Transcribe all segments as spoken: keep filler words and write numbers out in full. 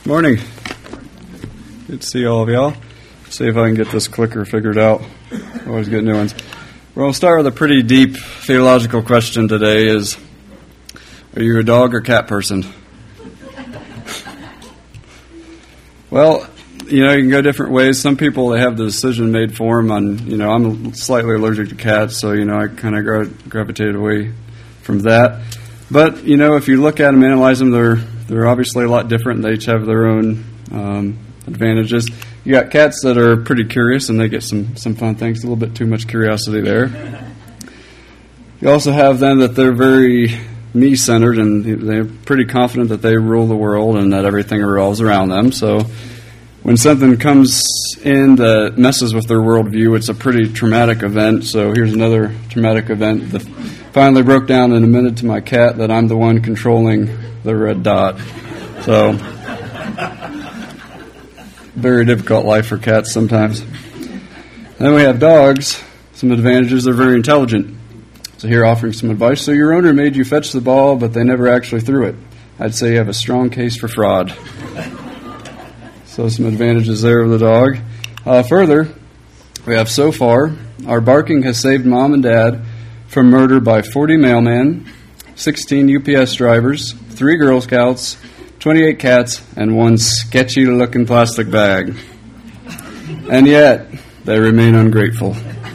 Morning. Good to see all of y'all. See if I can get this clicker figured out. Always get new ones. Well, we'll start with a pretty deep theological question today is, are you a dog or cat person? Well, you know, you can go different ways. Some people, they have the decision made for them on, you know, I'm slightly allergic to cats, so, you know, I kind of gra- gravitated away from that. But, you know, if you look at them, analyze them, they're, they're obviously a lot different. They each have their own um, advantages. You got cats that are pretty curious, and they get some, some fun things, a little bit too much curiosity there. You also have them that they're very me-centered, and they're pretty confident that they rule the world and that everything revolves around them. So when something comes in that messes with their worldview, it's a pretty traumatic event. So here's another traumatic event that finally broke down and admitted to my cat that I'm the one controlling the red dot. So very difficult life for cats sometimes. Then we have dogs. Some advantages, they're very intelligent. So here, offering some advice. So your owner made you fetch the ball, but they never actually threw it. I'd say you have a strong case for fraud. So some advantages there of the dog. Uh, further, we have so far, our barking has saved mom and dad from murder by forty mailmen, sixteen U P S drivers, three Girl Scouts, twenty-eight cats, and one sketchy-looking plastic bag. And yet, they remain ungrateful.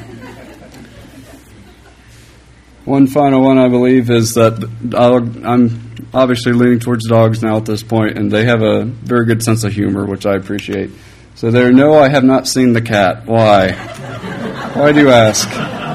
One final one, I believe, is that dog, I'm obviously leaning towards dogs now at this point, and they have a very good sense of humor, which I appreciate. So there, no, I have not seen the cat. Why? Why do you ask?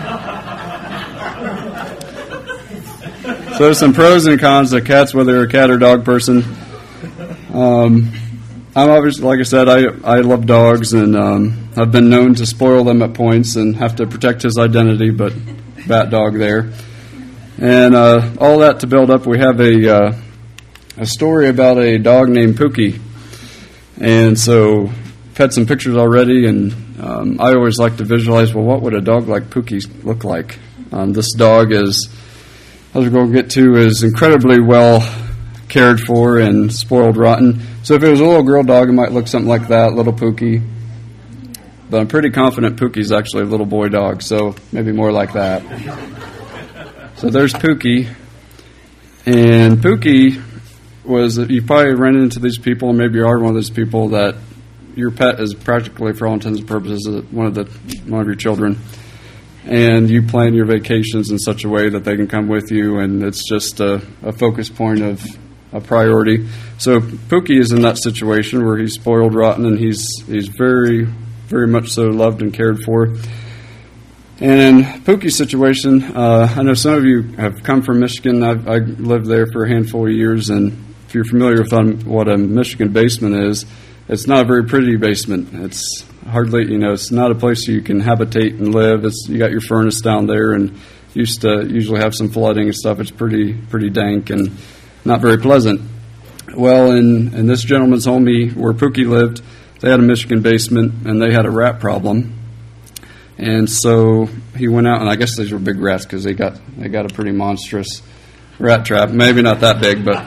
So there's some pros and cons to cats, whether you're a cat or dog person. Um, I'm obviously, like I said, I I love dogs, and um, I've been known to spoil them at points and have to protect his identity, but bat dog there. And uh, all that to build up, we have a uh, a story about a dog named Pookie. And so I've had some pictures already, and um, I always like to visualize, well, what would a dog like Pookie look like? Um, this dog is, as we're going to get to, is incredibly well cared for and spoiled rotten. So if it was a little girl dog, it might look something like that, little Pookie. But I'm pretty confident Pookie's actually a little boy dog, so maybe more like that. So there's Pookie. And Pookie was, you probably run into these people, and maybe you are one of those people that your pet is practically, for all intents and purposes, one of the one of your children. And you plan your vacations in such a way that they can come with you, and it's just a, a focus point of a priority. So Pookie is in that situation where he's spoiled rotten, and he's he's very, very much so loved and cared for. And in Pookie's situation, uh, I know some of you have come from Michigan. I've, I lived there for a handful of years, and if you're familiar with um, what a Michigan basement is, it's not a very pretty basement. It's hardly, you know, it's not a place you can habitate and live. It's, you got your furnace down there, and used to usually have some flooding and stuff. It's pretty pretty dank and not very pleasant. Well, in, in this gentleman's home, he, where Pookie lived, they had a Michigan basement, and they had a rat problem. And so he went out, and I guess these were big rats because they got they got a pretty monstrous rat trap. Maybe not that big, but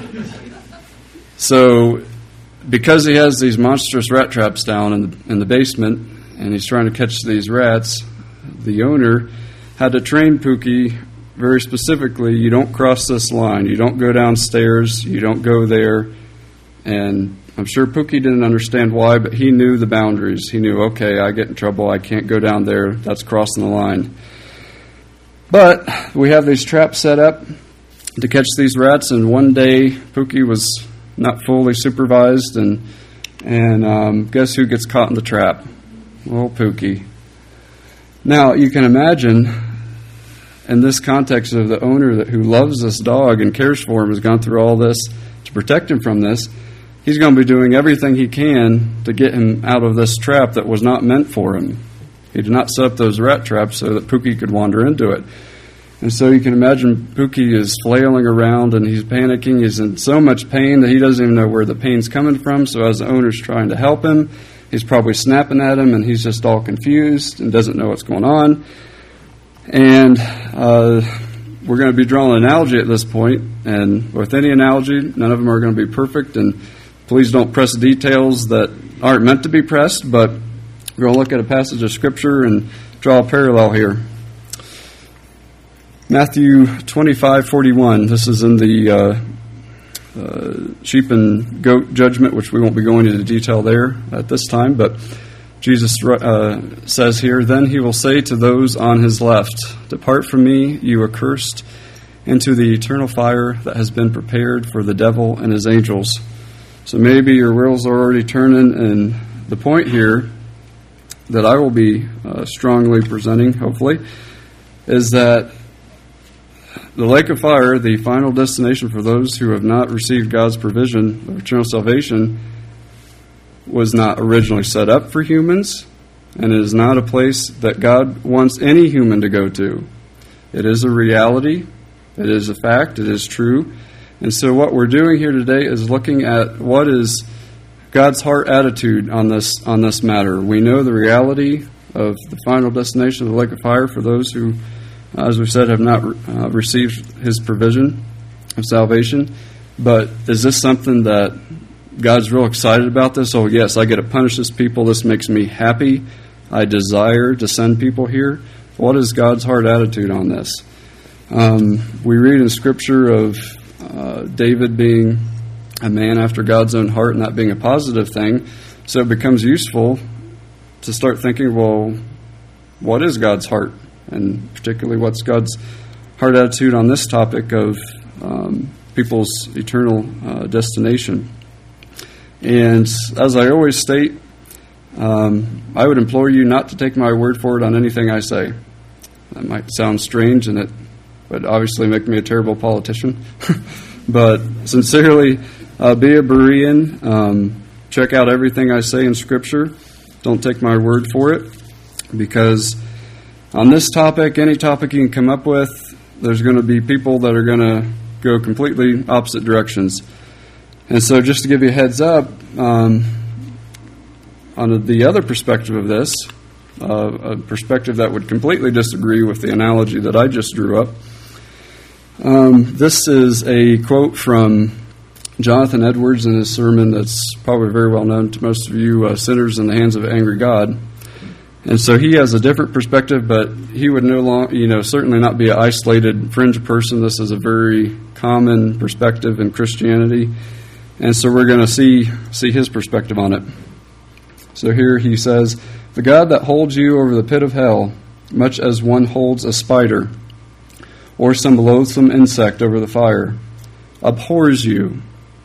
so because he has these monstrous rat traps down in the, in the basement, and he's trying to catch these rats, the owner had to train Pookie very specifically. You don't cross this line. You don't go downstairs. You don't go there. And I'm sure Pookie didn't understand why, but he knew the boundaries. He knew, okay, I get in trouble. I can't go down there. That's crossing the line. But we have these traps set up to catch these rats, and one day Pookie was not fully supervised, and and um, guess who gets caught in the trap? Well, Pookie. Now, you can imagine, in this context of the owner that who loves this dog and cares for him, has gone through all this to protect him from this, he's going to be doing everything he can to get him out of this trap that was not meant for him. He did not set up those rat traps so that Pookie could wander into it. And so you can imagine Pookie is flailing around, and he's panicking. He's in so much pain that he doesn't even know where the pain's coming from. So as the owner's trying to help him, he's probably snapping at him, and he's just all confused and doesn't know what's going on. And uh, we're going to be drawing an analogy at this point. And with any analogy, none of them are going to be perfect. And Please don't press details that aren't meant to be pressed, but we're going to look at a passage of Scripture and draw a parallel here. Matthew twenty-five forty-one. This is in the uh, uh, sheep and goat judgment, which we won't be going into detail there at this time, but Jesus uh, says here, "Then he will say to those on his left, 'Depart from me, you accursed, into the eternal fire that has been prepared for the devil and his angels.'" So maybe your wheels are already turning, and the point here that I will be uh, strongly presenting, hopefully, is that the lake of fire, the final destination for those who have not received God's provision of eternal salvation, was not originally set up for humans, and it is not a place that God wants any human to go to. It is a reality. It is a fact. It is true. And so what we're doing here today is looking at what is God's heart attitude on this on this matter. We know the reality of the final destination of the lake of fire for those who, as we said, have not uh, received his provision of salvation. But is this something that God's real excited about this? Oh, yes, I get to punish this people. This makes me happy. I desire to send people here. What is God's heart attitude on this? Um, we read in Scripture of uh, David being a man after God's own heart, and that being a positive thing. So it becomes useful to start thinking, well, what is God's heart? And particularly, what's God's heart attitude on this topic of um, people's eternal uh, destination? And as I always state, um, I would implore you not to take my word for it on anything I say. That might sound strange, and it would obviously make me a terrible politician. But sincerely, uh, be a Berean. Um, check out everything I say in Scripture. Don't take my word for it, because on this topic, any topic you can come up with, there's going to be people that are going to go completely opposite directions. And so just to give you a heads up, um, on the other perspective of this, uh, a perspective that would completely disagree with the analogy that I just drew up, um, this is a quote from Jonathan Edwards in his sermon that's probably very well known to most of you, uh, Sinners in the Hands of an Angry God. And so he has a different perspective, but he would no longer, you know, certainly not be an isolated fringe person. This is a very common perspective in Christianity. And so we're going to see see his perspective on it. So here he says, "The God that holds you over the pit of hell, much as one holds a spider or some loathsome insect over the fire, abhors you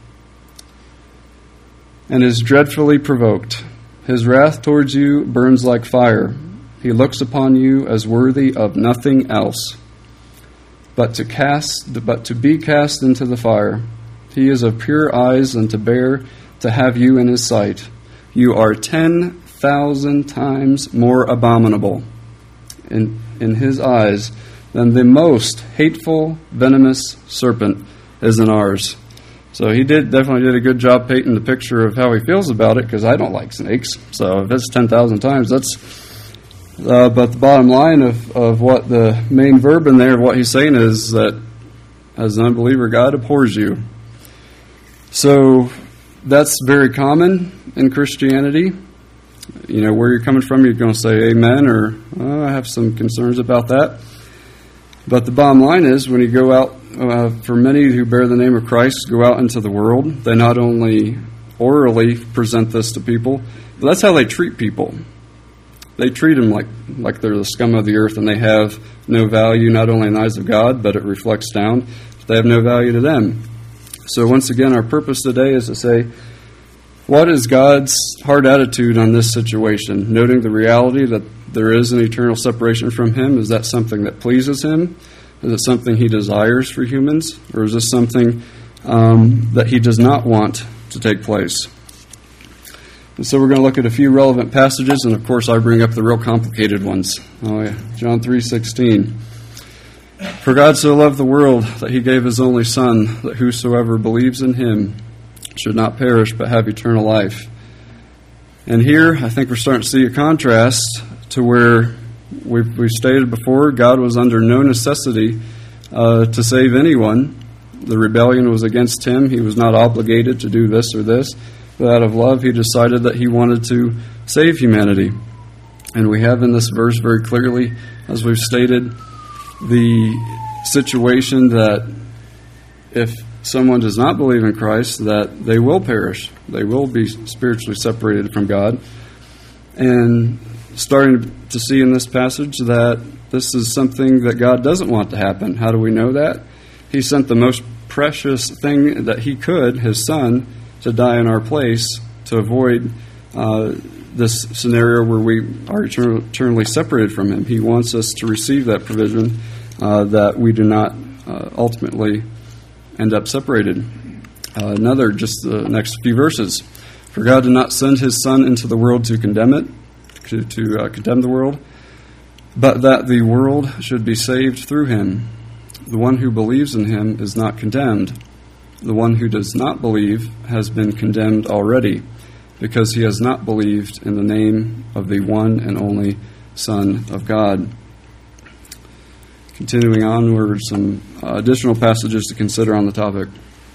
and is dreadfully provoked. His wrath towards you burns like fire. He looks upon you as worthy of nothing else, but to cast, but to be cast into the fire. He is of pure eyes and to bear to have you in his sight. You are ten thousand times more abominable in in his eyes than the most hateful, venomous serpent is in ours." So he did definitely did a good job painting the picture of how he feels about it, because I don't like snakes. So if it's ten thousand times, that's... Uh, but the bottom line of, of what the main verb in there, what he's saying is that as an unbeliever, God abhors you. So that's very common in Christianity. You know, where you're coming from, you're going to say amen, or oh, I have some concerns about that. But the bottom line is, when you go out, uh, for many who bear the name of Christ, go out into the world, they not only orally present this to people, but that's how they treat people. They treat them like, like they're the scum of the earth, and they have no value, not only in the eyes of God, but it reflects down. They have no value to them. So once again, our purpose today is to say, what is God's heart attitude on this situation? Noting the reality that there is an eternal separation from him. Is that something that pleases him? Is it something he desires for humans? Or is this something um, that he does not want to take place? And so we're going to look at a few relevant passages, and of course I bring up the real complicated ones. Oh yeah, John three sixteen. "For God so loved the world that he gave his only Son, that whosoever believes in him should not perish but have eternal life." And here I think we're starting to see a contrast to where we've, we've stated before, God was under no necessity uh, to save anyone. The rebellion was against him. He was not obligated to do this or this. But out of love, he decided that he wanted to save humanity. And we have in this verse very clearly, as we've stated, the situation that if someone does not believe in Christ, that they will perish. They will be spiritually separated from God. And starting to see in this passage that this is something that God doesn't want to happen. How do we know that? He sent the most precious thing that he could, his son, to die in our place to avoid uh, this scenario where we are eternal, eternally separated from him. He wants us to receive that provision uh, that we do not uh, ultimately end up separated. Uh, another, just the next few verses. For God did not send his Son into the world to condemn it, to, to uh, condemn the world, but that the world should be saved through him. The one who believes in him is not condemned. The one who does not believe has been condemned already, because he has not believed in the name of the one and only Son of God. Continuing onward, some uh, additional passages to consider on the topic.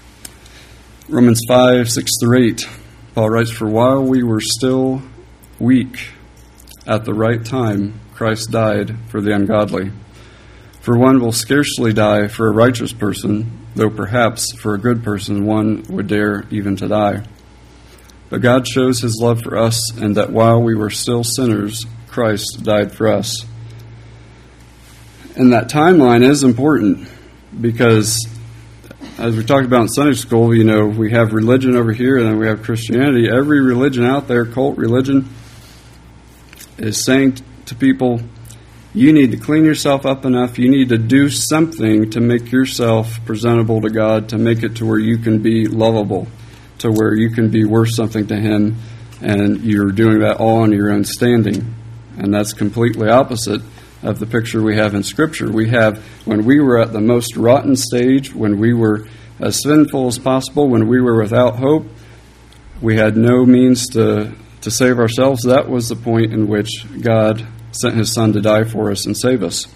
Romans five, six through eight. Paul writes, For while we were still weak, at the right time, Christ died for the ungodly. For one will scarcely die for a righteous person, though perhaps for a good person one would dare even to die. But God shows his love for us, and that while we were still sinners, Christ died for us. And that timeline is important, because as we talked about in Sunday school, you know, we have religion over here and then we have Christianity. Every religion out there, cult religion, is saying to people, you need to clean yourself up enough, you need to do something to make yourself presentable to God, to make it to where you can be lovable, to where you can be worth something to him, and you're doing that all on your own standing. And that's completely opposite of the picture we have in Scripture. We have, when we were at the most rotten stage, when we were as sinful as possible, when we were without hope, we had no means to, to save ourselves. That was the point in which God sent his Son to die for us and save us.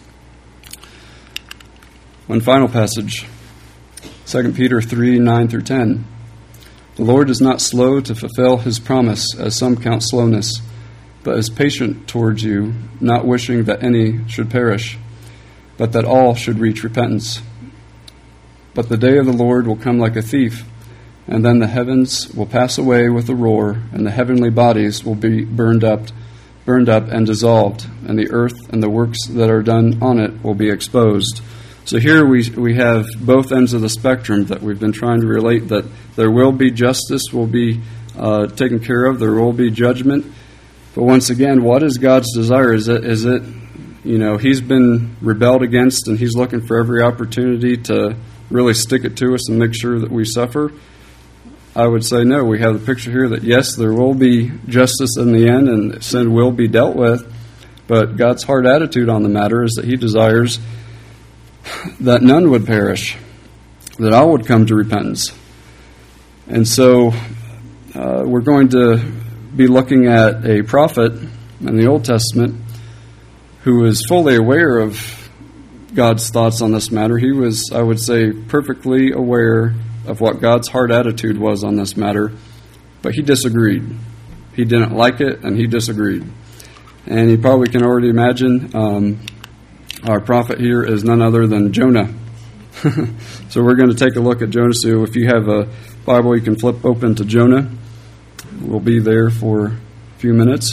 One final passage, Second Peter three, nine through ten. The Lord is not slow to fulfill his promise, as some count slowness, but is patient towards you, not wishing that any should perish, but that all should reach repentance. But the day of the Lord will come like a thief, and then the heavens will pass away with a roar, and the heavenly bodies will be burned up, burned up and dissolved, and the earth and the works that are done on it will be exposed. So here we we have both ends of the spectrum that we've been trying to relate, that there will be justice, will be uh, taken care of, there will be judgment. But once again, what is God's desire? Is it, is it, you know, he's been rebelled against and he's looking for every opportunity to really stick it to us and make sure that we suffer? I would say no. We have the picture here that yes, there will be justice in the end and sin will be dealt with, but God's heart attitude on the matter is that he desires that none would perish, that all would come to repentance. And so uh, we're going to be looking at a prophet in the Old Testament who is fully aware of God's thoughts on this matter. He was, I would say, perfectly aware of what God's heart attitude was on this matter, but he disagreed. He didn't like it, and he disagreed. And you probably can already imagine um, our prophet here is none other than Jonah. So we're going to take a look at Jonah. So if you have a Bible, you can flip open to Jonah. We'll be there for a few minutes.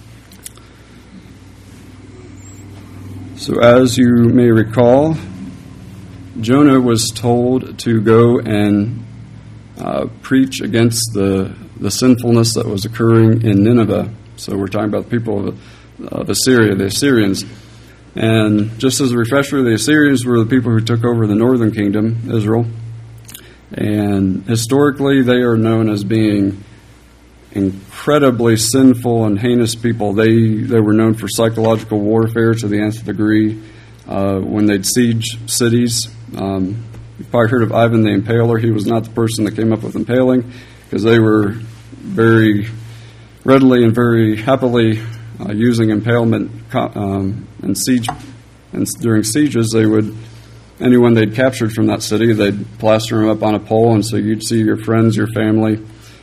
So as you may recall, Jonah was told to go and uh, preach against the, the sinfulness that was occurring in Nineveh. So we're talking about the people of, of Assyria, the Assyrians. And just as a refresher, the Assyrians were the people who took over the northern kingdom, Israel. And historically, they are known as being incredibly sinful and heinous people. They they were known for psychological warfare to the nth degree. Uh, when they'd siege cities, um, you've probably heard of Ivan the Impaler. He was not the person that came up with impaling, because they were very readily and very happily uh, using impalement um, and siege. And during sieges, they would anyone they'd captured from that city, they'd plaster them up on a pole, and so you'd see your friends, your family,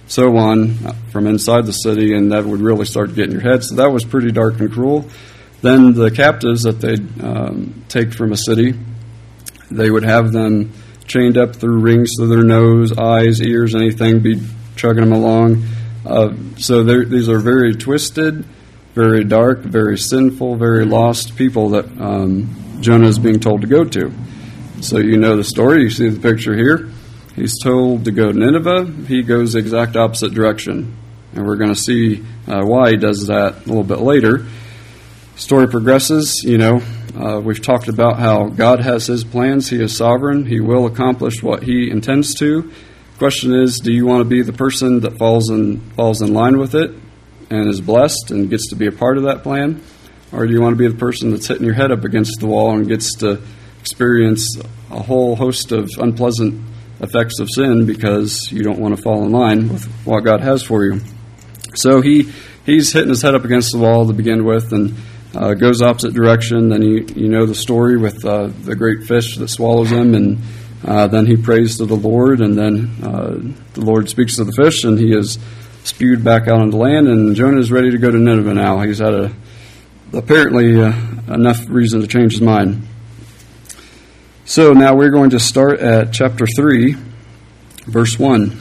so on from inside the city, and that would really start to get in your head. So that was pretty dark and cruel. Then the captives that they'd um, take from a city, they would have them chained up through rings to their nose, eyes, ears, anything, be chugging them along. Uh, so these are very twisted, very dark, very sinful, very lost people that um, Jonah is being told to go to. So you know the story. You see the picture here. He's told to go to Nineveh. He goes the exact opposite direction. And we're going to see uh, why he does that a little bit later. Story progresses. You know, uh, we've talked about how God has his plans. He is sovereign. He will accomplish what he intends to. Question is, do you want to be the person that falls in falls in line with it and is blessed and gets to be a part of that plan? Or do you want to be the person that's hitting your head up against the wall and gets to experience a whole host of unpleasant effects of sin because you don't want to fall in line with what God has for you? So he he's hitting his head up against the wall to begin with, and uh, goes opposite direction. Then you you know the story with uh, the great fish that swallows him, and uh, then he prays to the Lord, and then uh, the Lord speaks to the fish, and he is spewed back out on the land, and Jonah is ready to go to Nineveh now. He's had a apparently uh, enough reason to change his mind. So now we're going to start at chapter three, verse one.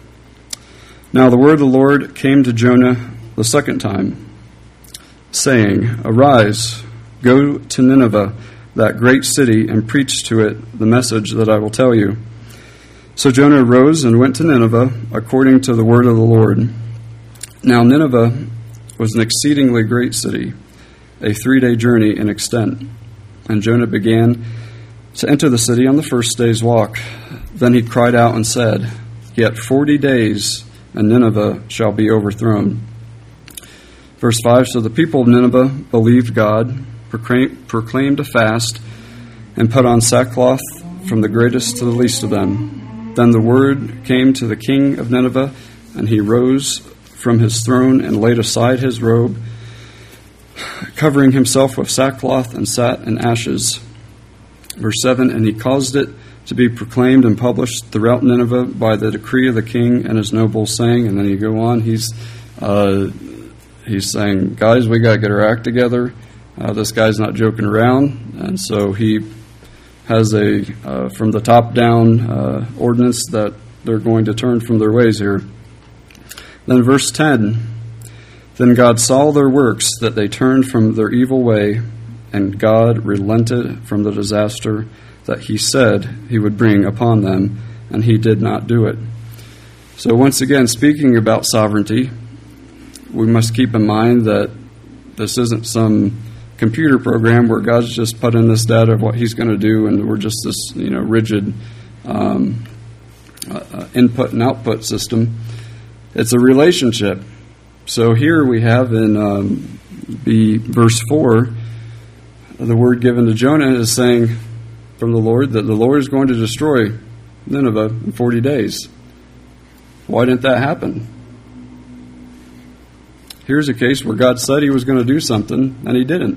Now the word of the Lord came to Jonah the second time, saying, Arise, go to Nineveh, that great city, and preach to it the message that I will tell you. So Jonah arose and went to Nineveh, according to the word of the Lord. Now Nineveh was an exceedingly great city, a three-day journey in extent. And Jonah began to enter the city on the first day's walk. Then he cried out and said, Yet forty days, and Nineveh shall be overthrown. Verse five, So the people of Nineveh believed God, proclaimed a fast, and put on sackcloth from the greatest to the least of them. Then the word came to the king of Nineveh, and he rose from his throne and laid aside his robe, covering himself with sackcloth, and sat in ashes. Verse seven, And he caused it to be proclaimed and published throughout Nineveh by the decree of the king and his nobles, saying, and then you go on, he's uh, he's saying, guys, we got to get our act together. Uh, this guy's not joking around. And so he has a, uh, from the top down uh, ordinance that they're going to turn from their ways here. Then verse ten, Then God saw their works, that they turned from their evil way, and God relented from the disaster that he said he would bring upon them, and he did not do it. So once again, speaking about sovereignty, we must keep in mind that this isn't some computer program where God's just put in this data of what he's going to do, and we're just this, you know, rigid um, uh, input and output system. It's a relationship. So here we have in um, the verse four, the word given to Jonah is saying from the Lord that the Lord is going to destroy Nineveh in forty days. Why didn't that happen? Here's a case where God said he was going to do something, and he didn't.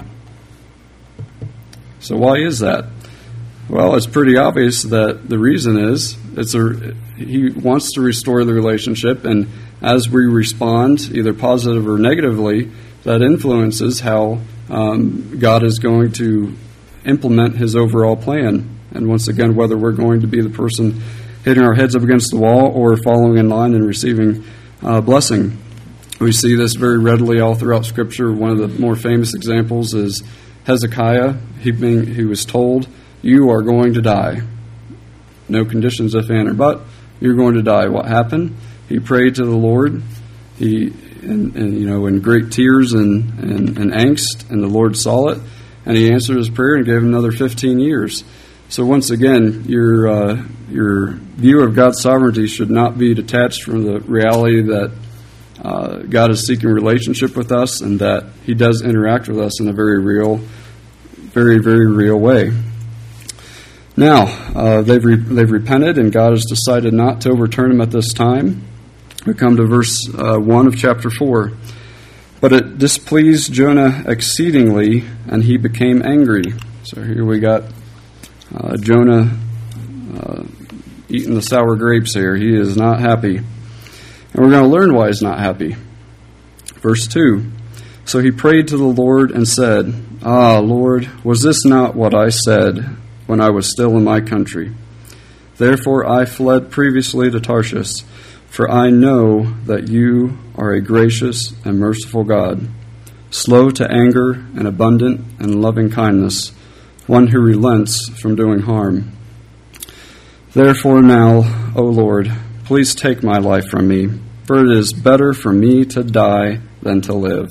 So why is that? Well, it's pretty obvious that the reason is it's a, he wants to restore the relationship, and as we respond, either positive or negatively, that influences how um, God is going to implement his overall plan. And once again, whether we're going to be the person hitting our heads up against the wall or following in line and receiving uh, blessing. We see this very readily all throughout Scripture. One of the more famous examples is Hezekiah. He, being, he was told, you are going to die. No conditions, if, and, or but. You're going to die. What happened? He prayed to the Lord. He, and, and you know, in great tears and, and, and angst, and the Lord saw it, and he answered his prayer and gave him another fifteen years. So once again, your uh, your view of God's sovereignty should not be detached from the reality that uh, God is seeking relationship with us, and that he does interact with us in a very real, very, very real way. Now, uh, they've re- they've repented, and God has decided not to overturn them at this time. We come to verse uh, one of chapter four. But it displeased Jonah exceedingly, and he became angry. So here we got uh, Jonah uh, eating the sour grapes here. He is not happy. And we're going to learn why he's not happy. Verse two. So he prayed to the Lord and said, Ah, Lord, was this not what I said when I was still in my country? Therefore I fled previously to Tarshish, for I know that you are a gracious and merciful God, slow to anger and abundant in loving kindness, one who relents from doing harm. Therefore now, O Lord, please take my life from me, for it is better for me to die than to live.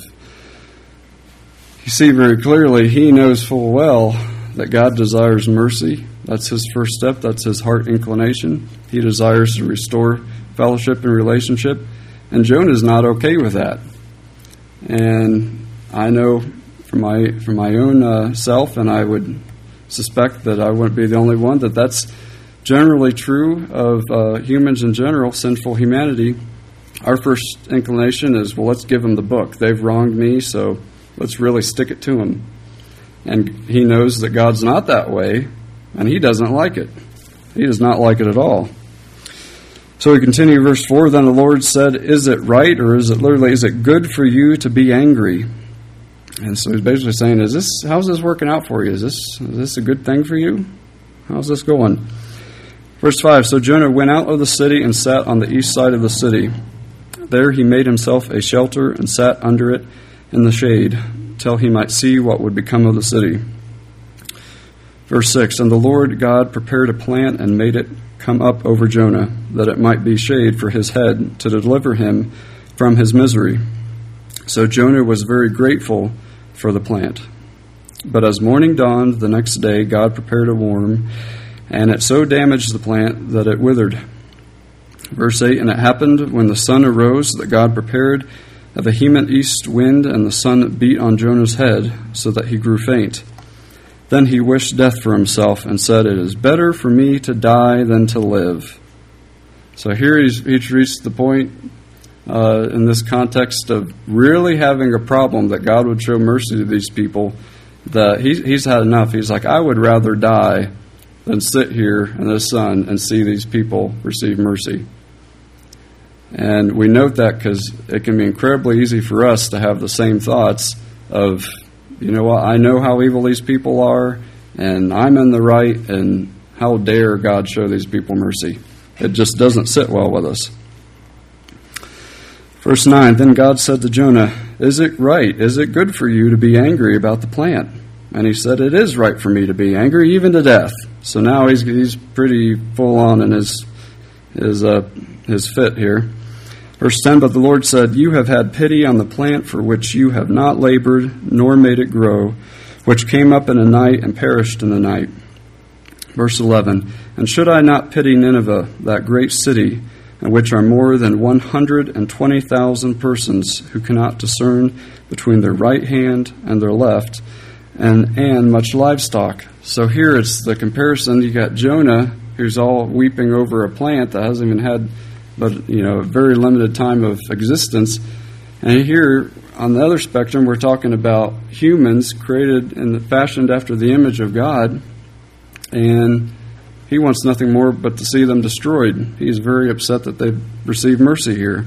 You see very clearly, he knows full well that God desires mercy. That's his first step. That's his heart inclination. He desires to restore fellowship and relationship. And Jonah is not okay with that. And I know from my from my own uh, self, and I would suspect that I wouldn't be the only one, that that's generally true of uh, humans in general, sinful humanity. Our first inclination is, well, let's give them the book. They've wronged me, so let's really stick it to them. And he knows that God's not that way, and he doesn't like it. He does not like it at all. So we continue, verse four. Then the Lord said, is it right, or is it literally, is it good for you to be angry? And so he's basically saying, is this, how's this working out for you? Is this, is this a good thing for you? How's this going? Verse five, so Jonah went out of the city and sat on the east side of the city. There he made himself a shelter and sat under it in the shade, till he might see what would become of the city. Verse six, and the Lord God prepared a plant and made it come up over Jonah, that it might be shade for his head, to deliver him from his misery. So Jonah was very grateful for the plant. But as morning dawned the next day, God prepared a worm, and it so damaged the plant that it withered. Verse eight, and it happened when the sun arose that God prepared a vehement east wind, and the sun beat on Jonah's head, so that he grew faint. Then he wished death for himself, and said, it is better for me to die than to live. So here he's, he's reached the point uh, in this context of really having a problem that God would show mercy to these people, that he, he's had enough. He's like, I would rather die than sit here in the sun and see these people receive mercy. And we note that because it can be incredibly easy for us to have the same thoughts of, you know what, I know how evil these people are, and I'm in the right, and how dare God show these people mercy. It just doesn't sit well with us. Verse nine, then God said to Jonah, is it right, is it good for you to be angry about the plant? And he said, it is right for me to be angry, even to death. So now he's he's pretty full on in his his uh, his fit here. Verse ten, but the Lord said, you have had pity on the plant for which you have not labored, nor made it grow, which came up in a night and perished in the night. Verse eleven, and should I not pity Nineveh, that great city, in which are more than one hundred twenty thousand persons who cannot discern between their right hand and their left, and, and much livestock? So here it's the comparison. You got Jonah, who's all weeping over a plant that hasn't even had but, you know, a very limited time of existence. And here, on the other spectrum, we're talking about humans created and fashioned after the image of God, and he wants nothing more but to see them destroyed. He's very upset that they've received mercy here.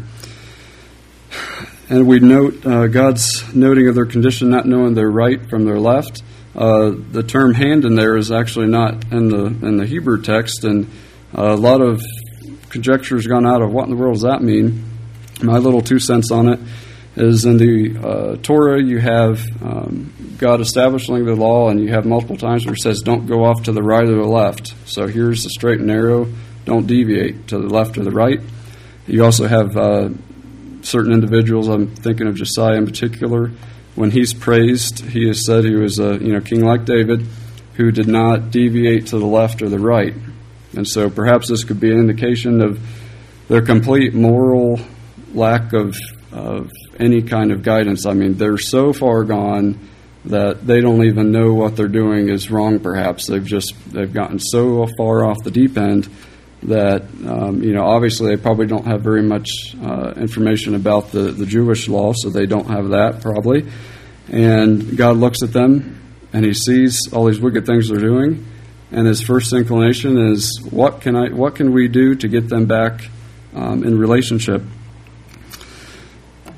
And we note uh, God's noting of their condition, not knowing their right from their left. Uh, the term hand in there is actually not in the in the Hebrew text, and uh, a lot of conjecture has gone out of what in the world does that mean. My little two cents on it is in the uh, Torah you have um, God establishing the law, and you have multiple times where it says don't go off to the right or the left. So here's the straight and narrow, don't deviate to the left or the right. You also have uh, certain individuals, I'm thinking of Josiah in particular, when he's praised, he has said he was a you know king like David who did not deviate to the left or the right. And so perhaps this could be an indication of their complete moral lack of, of any kind of guidance. I mean, they're so far gone that they don't even know what they're doing is wrong, perhaps. They've just, they've gotten so far off the deep end that, um, you know, obviously they probably don't have very much uh, information about the, the Jewish law, so they don't have that probably. And God looks at them and he sees all these wicked things they're doing. And his first inclination is, what can I? What can we do to get them back um, in relationship?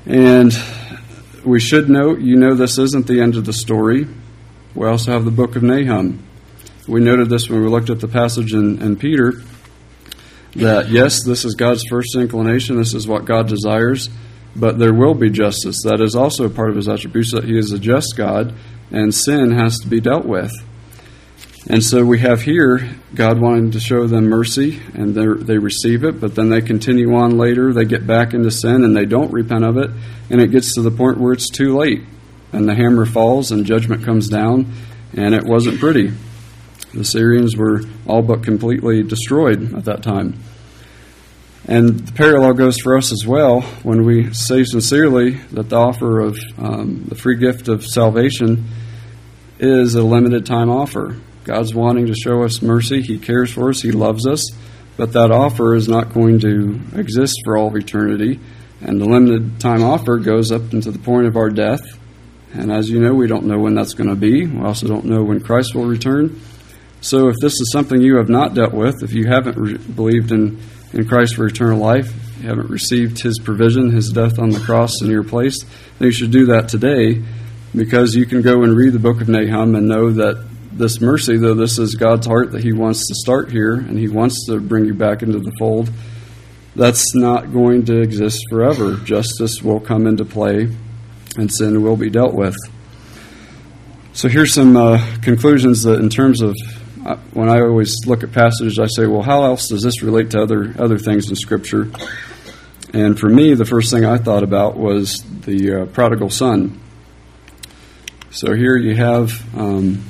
And we should note, you know this isn't the end of the story. We also have the book of Nahum. We noted this when we looked at the passage in, in Peter, that yes, this is God's first inclination, this is what God desires, but there will be justice. That is also part of his attributes, that he is a just God, and sin has to be dealt with. And so we have here God wanting to show them mercy, and they receive it, but then they continue on later, they get back into sin, and they don't repent of it, and it gets to the point where it's too late, and the hammer falls, and judgment comes down, and it wasn't pretty. The Syrians were all but completely destroyed at that time. And the parallel goes for us as well when we say sincerely that the offer of um, the free gift of salvation is a limited time offer. God's wanting to show us mercy. He cares for us. He loves us. But that offer is not going to exist for all of eternity. And the limited time offer goes up into the point of our death. And as you know, we don't know when that's going to be. We also don't know when Christ will return. So if this is something you have not dealt with, if you haven't re- believed in, in Christ for eternal life, if you haven't received his provision, his death on the cross in your place, then you should do that today, because you can go and read the book of Nahum and know that this mercy, though this is God's heart that he wants to start here and he wants to bring you back into the fold, that's not going to exist forever. Justice will come into play and sin will be dealt with. So here's some uh, conclusions that in terms of when I always look at passages, I say, well, how else does this relate to other other things in Scripture? And for me, the first thing I thought about was the uh, prodigal son. So here you have um,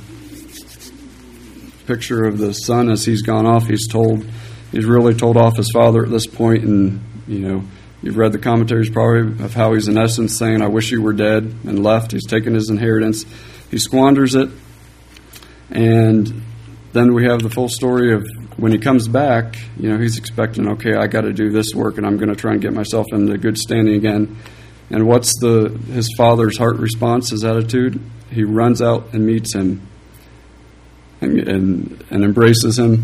a picture of the son as he's gone off. He's told, he's really told off his father at this point, and you know, you've read the commentaries probably of how he's in essence saying, "I wish you were dead," and left. He's taken his inheritance. He squanders it, and then we have the full story of when he comes back, you know, he's expecting, okay, I got to do this work and I'm going to try and get myself into good standing again. And what's the his father's heart response, his attitude? He runs out and meets him and and, and embraces him.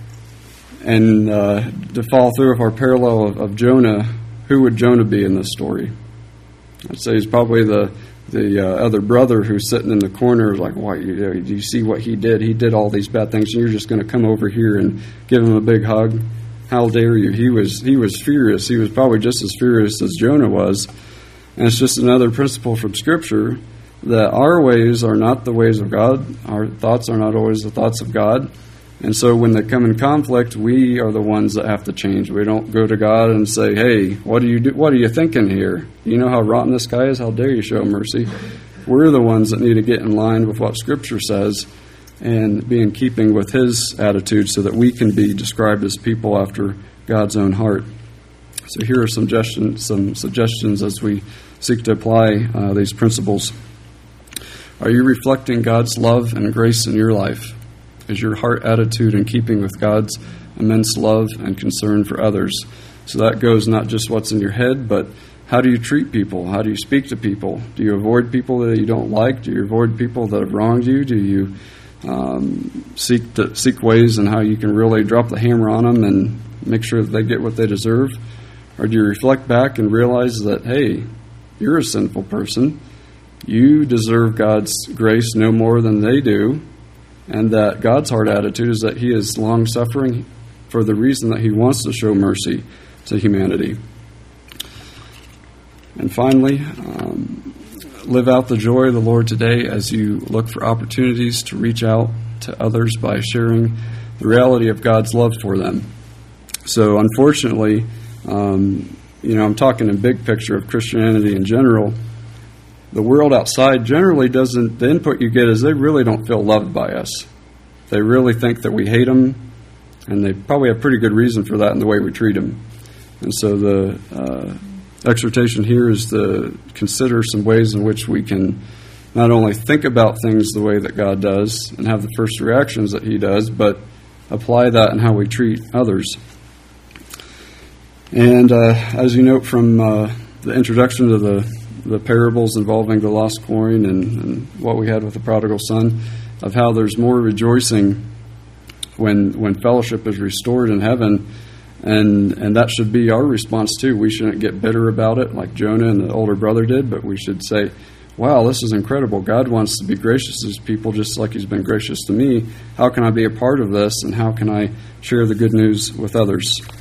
And uh, to follow through with our parallel of, of Jonah, who would Jonah be in this story? I'd say he's probably the The uh, other brother who's sitting in the corner, like, "Why? You, do you see what he did? He did all these bad things, and you're just going to come over here and give him a big hug? How dare you?" He was he was furious. He was probably just as furious as Jonah was. And it's just another principle from Scripture that our ways are not the ways of God. Our thoughts are not always the thoughts of God. And so when they come in conflict, we are the ones that have to change. We don't go to God and say, "Hey, what are you do? What are you thinking here? You know how rotten this guy is? How dare you show mercy?" We're the ones that need to get in line with what Scripture says and be in keeping with his attitude so that we can be described as people after God's own heart. So here are some suggestions, some suggestions as we seek to apply uh, these principles. Are you reflecting God's love and grace in your life? Is your heart attitude in keeping with God's immense love and concern for others? So that goes not just what's in your head, but how do you treat people? How do you speak to people? Do you avoid people that you don't like? Do you avoid people that have wronged you? Do you um, seek to, seek ways in how you can really drop the hammer on them and make sure that they get what they deserve? Or do you reflect back and realize that, hey, you're a sinful person. You deserve God's grace no more than they do. And that God's heart attitude is that he is long-suffering for the reason that he wants to show mercy to humanity. And finally, um, live out the joy of the Lord today as you look for opportunities to reach out to others by sharing the reality of God's love for them. So unfortunately, um, you know, I'm talking in big picture of Christianity in general. The world outside generally doesn't, the input you get is they really don't feel loved by us. They really think that we hate them, and they probably have pretty good reason for that in the way we treat them. And so the uh, exhortation here is to consider some ways in which we can not only think about things the way that God does and have the first reactions that he does, but apply that in how we treat others. And uh, as you note from uh, the introduction to the the parables involving the lost coin and, and what we had with the prodigal son, of how there's more rejoicing when when fellowship is restored in heaven And and that should be our response too. We shouldn't get bitter about it like Jonah and the older brother did, but we should say, wow, this is incredible. God wants to be gracious to his people just like he's been gracious to me. How can I be a part of this, and how can I share the good news with others?